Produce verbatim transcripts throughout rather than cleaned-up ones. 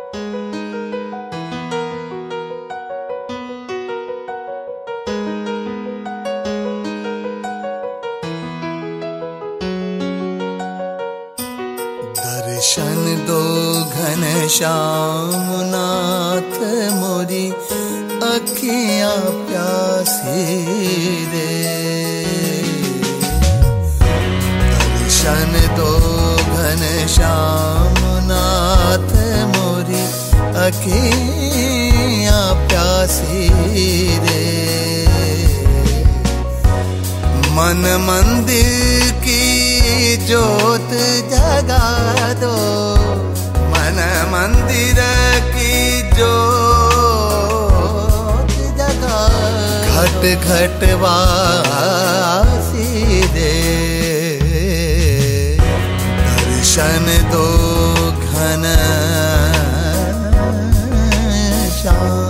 दर्शन दो घनश्याम नाथ मोरी अखियाँ प्यासी रे। दर्शन दो घनश्याम नाथ मोरी अखियाँ प्यासी रे। मन मंदिर की ज्योत जगा दो, मन मंदिर की ज्योत जगा, घट घट वासी दे। दर्शन दो घनश्याम।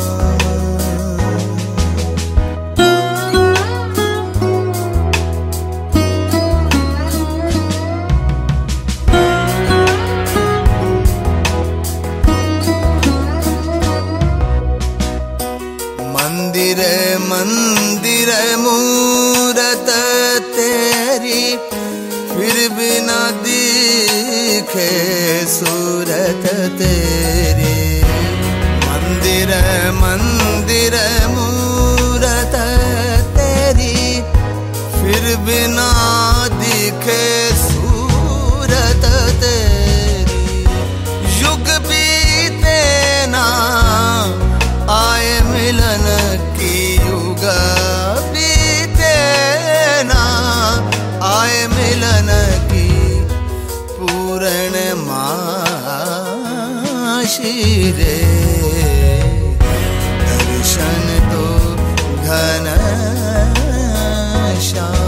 मंदिर मंदिर मूरत तेरी, फिर भी न दिखे सूरत तेरी। मंदिर मंदिर मूरत तेरी, फिर भी न दिखे सूरत तेरी। युग बीते ना आए मिलन की, युग बीते ना आए मिलन की, पूर्णमासी रे। दर्शन दो घनश्याम।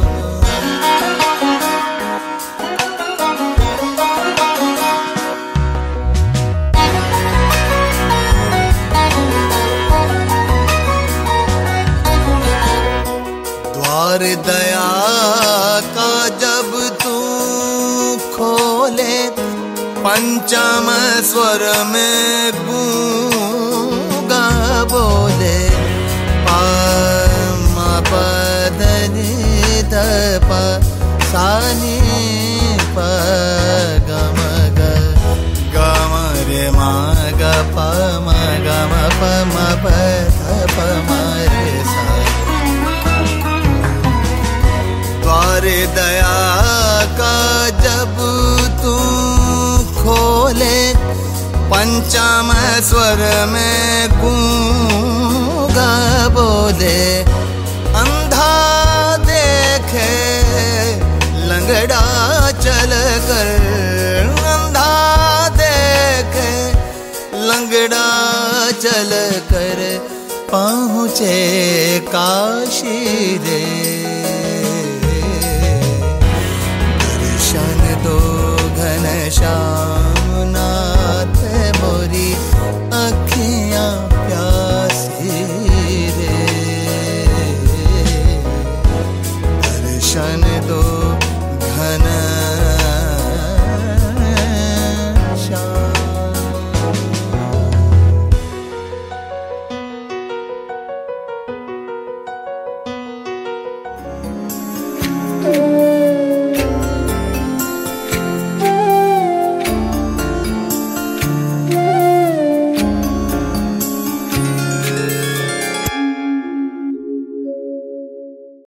द्वार दया का जब तू खोले, पंचम स्वर में गूंगा बोले। पा मा पा ध नि ध पा सा नि पा ग म ग, ग म रे मा ग प म ग म प म प ध प म रे सा। द्वार दया का जब तू खोले, पंचम स्वर में गूंगा बोले। अंधा देखे लंगड़ा चल कर, अंधा देखे लंगड़ा चल कर, पहुँचे काशी रे। दर्शन दो घनश्याम।